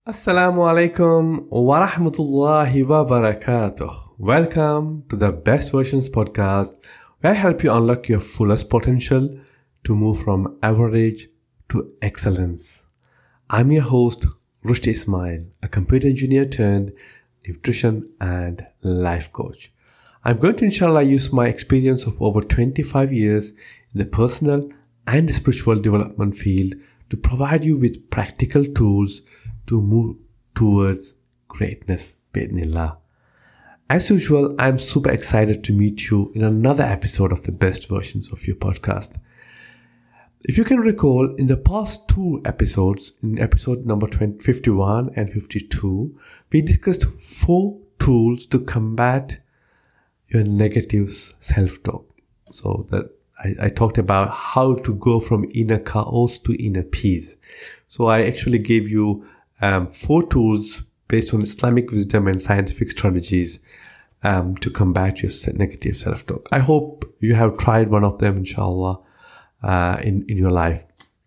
Assalamu alaikum wa rahmatullahi wa barakatuh. Welcome to the Best Versions podcast, where I help you unlock your fullest potential to move from average to excellence. I'm your host, Rushdie Ismail, a computer engineer turned nutrition and life coach. I'm going to inshallah use my experience of over 25 years in the personal and spiritual development field to provide you with practical tools to move towards greatness, bi'idhnillah. As usual, I'm super excited to meet you in another episode of the Best Versions of your podcast. If you can recall, in the past two episodes, in episode number 51 and 52, we discussed 4 tools to combat your negative self-talk. So that I talked about how to go from inner chaos to inner peace. So I actually gave you 4 tools based on Islamic wisdom and scientific strategies to combat your negative self-talk. I hope you have tried one of them, inshallah, in your life.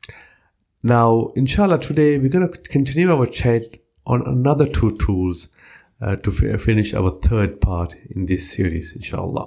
Now, inshallah, today we're going to continue our chat on another 2 tools to finish our third part in this series, inshallah.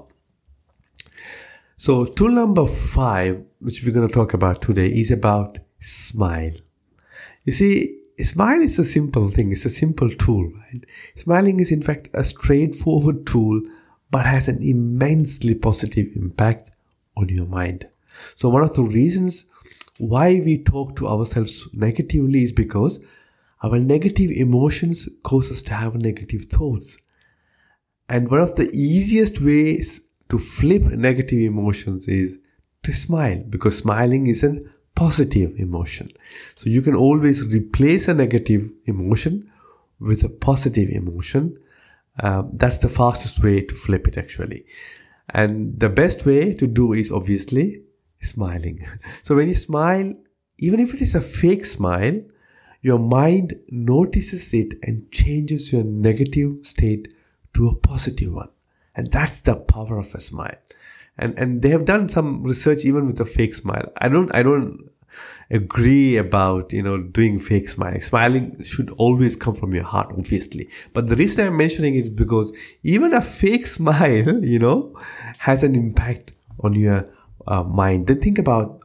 So, tool number 5, which we're going to talk about today, is about smile. You see, smile is a simple thing. It's a simple tool, right? Smiling is in fact a straightforward tool, but has an immensely positive impact on your mind. So one of the reasons why we talk to ourselves negatively is because our negative emotions cause us to have negative thoughts. And one of the easiest ways to flip negative emotions is to smile, because smiling is a positive emotion. So you can always replace a negative emotion with a positive emotion. That's the fastest way to flip it, actually. And the best way to do is obviously smiling. So when you smile, even if it is a fake smile, your mind notices it and changes your negative state to a positive one. And that's the power of a smile. And they have done some research even with a fake smile. I don't agree about, doing fake smiling. Smiling should always come from your heart, obviously. But the reason I'm mentioning it is because even a fake smile, has an impact on your mind. Then think about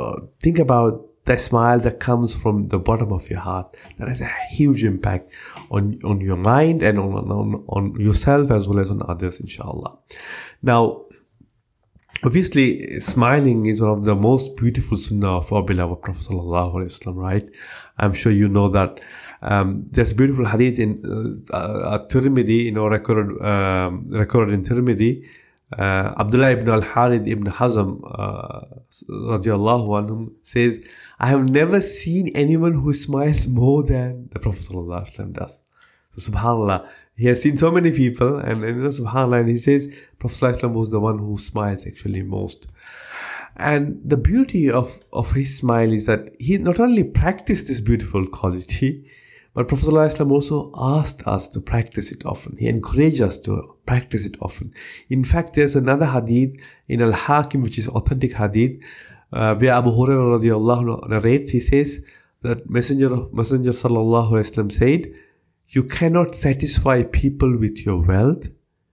the smile that comes from the bottom of your heart. That has a huge impact on your mind and on yourself as well as on others, inshallah. Now, obviously, smiling is one of the most beautiful sunnah of our beloved Prophet sallallahu alaihi wasallam, right? I'm sure you know that. There's a beautiful hadith in Tirmidhi, recorded in Tirmidhi. Abdullah ibn al-Harith ibn Hazm, radiallahu anhum, says, I have never seen anyone who smiles more than the Prophet sallallahu alaihi wasallam does. So subhanallah, he has seen so many people, and subhanallah, and he says Prophet sallallahu alaihi wasallam was the one who smiles actually most. And the beauty of his smile is that he not only practiced this beautiful quality, but Prophet sallallahu alaihi wasallam also asked us to practice it often. He encouraged us to practice it often. In fact, there's another hadith in Al-Hakim, which is authentic hadith, where Abu Hurairah radiallahu anhu narrates. He says that Messenger sallallahu alaihi wasallam said, you cannot satisfy people with your wealth,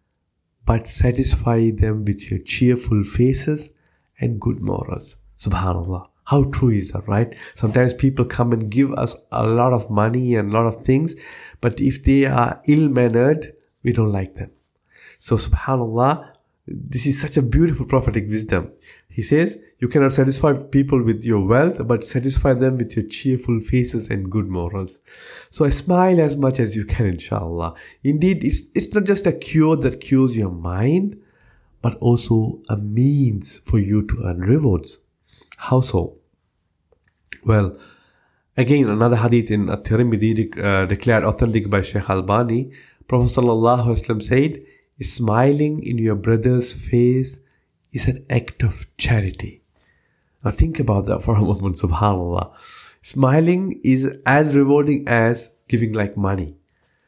but satisfy them with your cheerful faces and good morals. Subhanallah. How true is that, right? Sometimes people come and give us a lot of money and a lot of things, but if they are ill-mannered, we don't like them. So subhanallah, this is such a beautiful prophetic wisdom. He says, you cannot satisfy people with your wealth, but satisfy them with your cheerful faces and good morals. So smile as much as you can, inshallah. Indeed, it's not just a cure that cures your mind, but also a means for you to earn rewards. How so? Well, again, another hadith in At-Tirmidhi declared authentic by Shaykh Albani, Prophet sallallahu alaihi wasallam said, smiling in your brother's face is an act of charity. Now think about that for a moment, subhanallah. Smiling is as rewarding as giving like money.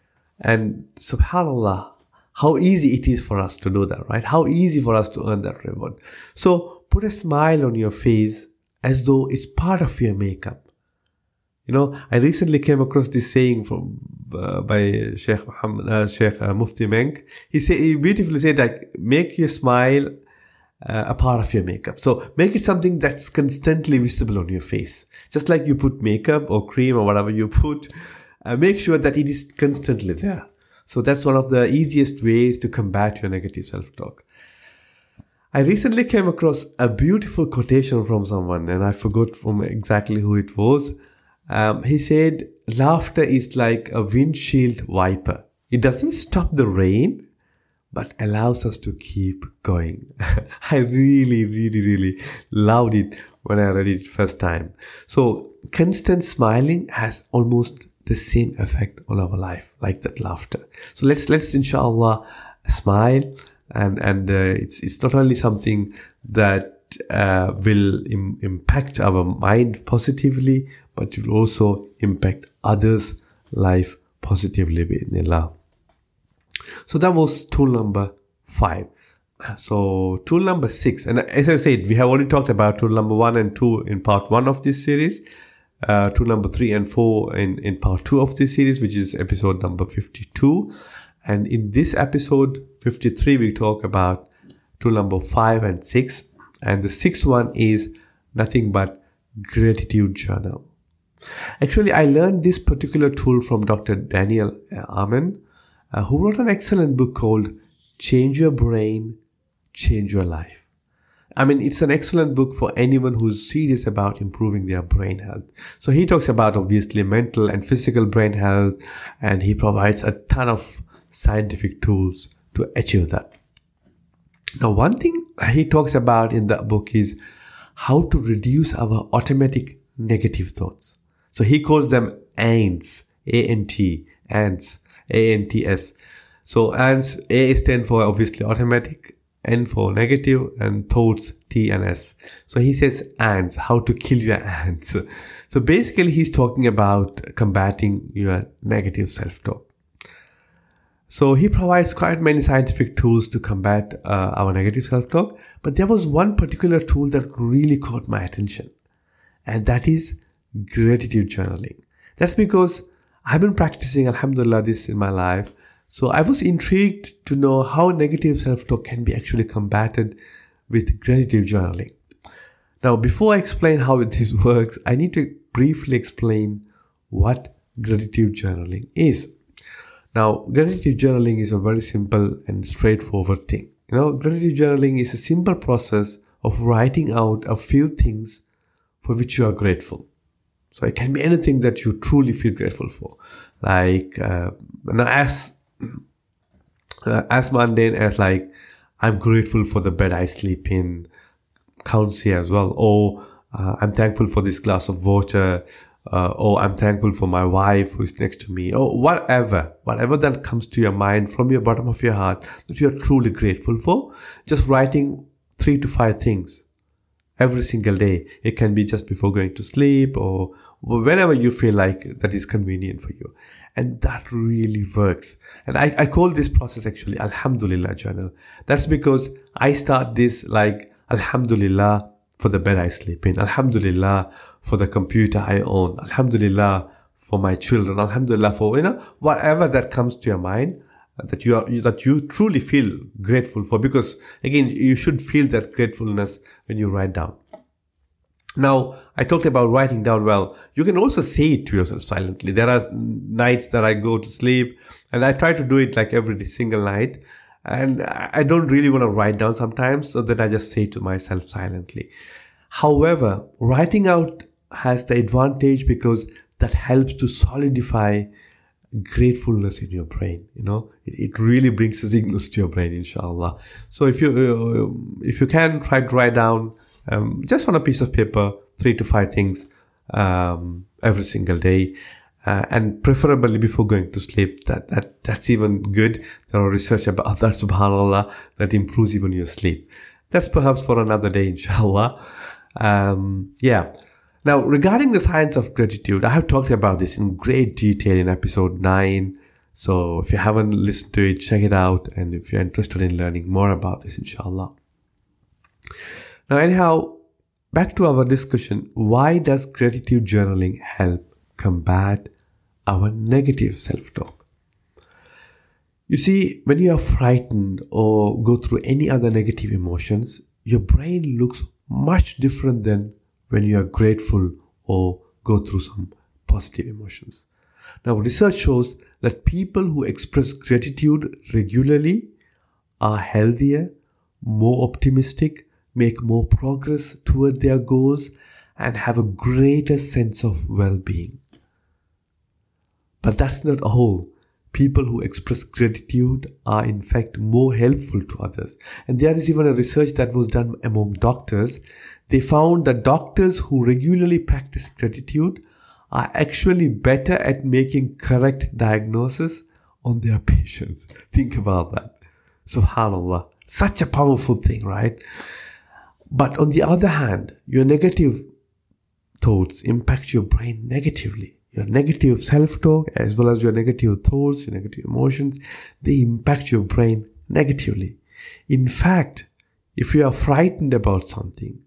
And subhanallah, how easy it is for us to do that, right? How easy for us to earn that reward. So put a smile on your face as though it's part of your makeup. I recently came across this saying from by Sheikh Mufti Menk. He beautifully said that make your smile a part of your makeup. So make it something that's constantly visible on your face. Just like you put makeup or cream or whatever you put, make sure that it is constantly there. So that's one of the easiest ways to combat your negative self-talk. I recently came across a beautiful quotation from someone, and I forgot from exactly who it was. He said, laughter is like a windshield wiper. It doesn't stop the rain, but allows us to keep going. I really, really, really loved it when I read it first time. So constant smiling has almost the same effect on our life, like that laughter. So let's inshallah smile, and it's not only something that will impact our mind positively, but it will also impact others' life positively bi'idhnillah. So that was tool number 5. So tool number 6, and as I said, we have already talked about tool number 1 and 2 in part 1 of this series. Tool number 3 and 4 in part 2 of this series, which is episode number 52. And in this episode 53, we talk about tool number 5 and 6. And the 6th one is nothing but gratitude journal. Actually, I learned this particular tool from Dr. Daniel Amen, who wrote an excellent book called Change Your Brain, Change Your Life. I mean, it's an excellent book for anyone who's serious about improving their brain health. So he talks about obviously mental and physical brain health, and he provides a ton of scientific tools to achieve that. Now, one thing he talks about in that book is how to reduce our automatic negative thoughts. So he calls them ANTs, A-N-T, ANTs, A-N-T-S. So ANTs, A stands for obviously automatic, N for negative, and thoughts, T and S. So he says ants, how to kill your ants. So basically he's talking about combating your negative self-talk. So he provides quite many scientific tools to combat our negative self-talk. But there was one particular tool that really caught my attention, and that is gratitude journaling. That's because I've been practicing, alhamdulillah, this in my life. So I was intrigued to know how negative self-talk can be actually combated with gratitude journaling. Now, before I explain how this works, I need to briefly explain what gratitude journaling is. Now, gratitude journaling is a very simple and straightforward thing. Gratitude journaling is a simple process of writing out a few things for which you are grateful. So it can be anything that you truly feel grateful for. Like, as mundane as like, I'm grateful for the bed I sleep in, counts here as well. Or I'm thankful for this glass of water. Or I'm thankful for my wife who is next to me. Or whatever that comes to your mind from your bottom of your heart that you are truly grateful for. Just writing 3 to 5 things every single day. It can be just before going to sleep or whenever you feel like that is convenient for you. And that really works. And I call this process actually Alhamdulillah journal. That's because I start this like Alhamdulillah for the bed I sleep in. Alhamdulillah for the computer I own. Alhamdulillah for my children. Alhamdulillah for, whatever that comes to your mind that you truly feel grateful for. Because again, you should feel that gratefulness when you write down. Now, I talked about writing down. Well, you can also say it to yourself silently. There are nights that I go to sleep and I try to do it like every single night. And I don't really want to write down sometimes, so that I just say to myself silently. However, writing out has the advantage because that helps to solidify gratefulness in your brain. It really brings the signals to your brain, inshallah. So if you can try to write down just on a piece of paper 3 to 5 things every single day, and preferably before going to sleep. That's even good. There are research about that, subhanallah, that improves even your sleep. That's perhaps for another day, inshallah. Now, regarding the science of gratitude, I have talked about this in great detail in episode 9. So if you haven't listened to it, check it out. And if you're interested in learning more about this, inshallah. Now, anyhow, back to our discussion. Why does gratitude journaling help combat our negative self-talk. You see, when you are frightened or go through any other negative emotions, your brain looks much different than when you are grateful or go through some positive emotions. Now, research shows that people who express gratitude regularly are healthier, more optimistic, make more progress toward their goals, and have a greater sense of well-being. But that's not all. People who express gratitude are in fact more helpful to others. And there is even a research that was done among doctors. They found that doctors who regularly practice gratitude are actually better at making correct diagnosis on their patients. Think about that. Subhanallah. Such a powerful thing, right? But on the other hand, your negative thoughts impact your brain negatively. Your negative self-talk as well as your negative thoughts, your negative emotions, they impact your brain negatively. In fact, if you are frightened about something,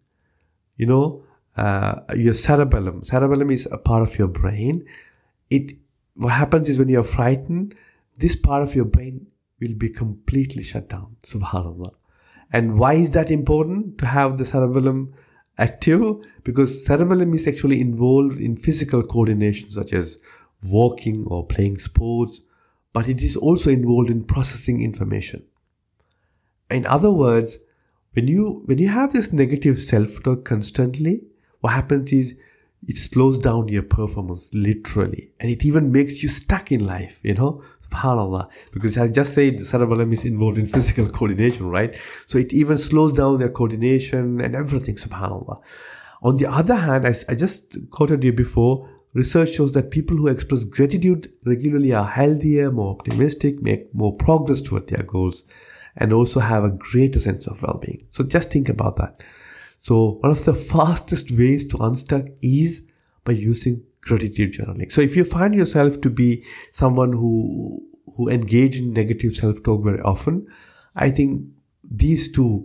your cerebellum is a part of your brain. What happens is when you are frightened, this part of your brain will be completely shut down. Subhanallah. And why is that important to have the cerebellum active? Because cerebellum is actually involved in physical coordination such as walking or playing sports, but it is also involved in processing information. In other words, when you have this negative self-talk constantly, what happens is it slows down your performance literally, and it even makes you stuck in life, subhanallah, because I just said the cerebellum is involved in physical coordination, right? So it even slows down their coordination and everything, subhanallah. On the other hand, as I just quoted you before, research shows that people who express gratitude regularly are healthier, more optimistic, make more progress toward their goals, and also have a greater sense of well-being. So just think about that. So one of the fastest ways to unstuck is by using gratitude journaling. So if you find yourself to be someone who engage in negative self-talk very often, I think these two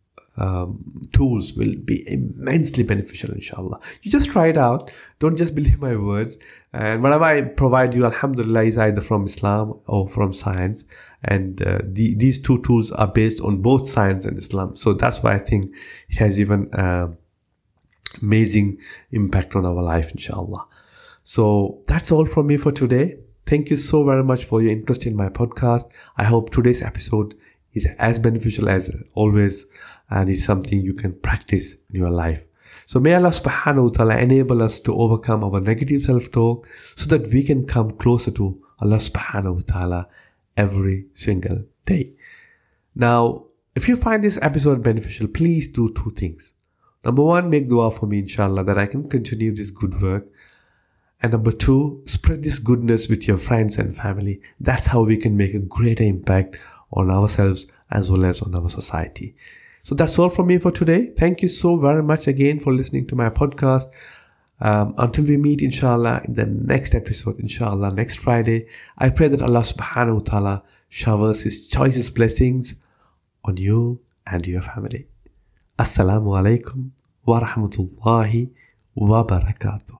tools will be immensely beneficial, inshallah. You just try it out. Don't just believe my words. And whatever I provide you, alhamdulillah, is either from Islam or from science. And these two tools are based on both science and Islam. So that's why I think it has even amazing impact on our life, inshallah. So that's all from me for today. Thank you so very much for your interest in my podcast. I hope today's episode is as beneficial as always, and it's something you can practice in your life. So may Allah subhanahu wa ta'ala enable us to overcome our negative self-talk so that we can come closer to Allah subhanahu wa ta'ala every single day. Now, if you find this episode beneficial, please do two things. Number one, make dua for me, inshallah, that I can continue this good work. And number two, spread this goodness with your friends and family. That's how we can make a greater impact on ourselves as well as on our society. So that's all from me for today. Thank you so very much again for listening to my podcast. Until we meet, inshallah, in the next episode, inshallah, next Friday, I pray that Allah subhanahu wa ta'ala showers His choicest blessings on you and your family. Assalamu alaikum wa rahmatullahi wa barakatuh.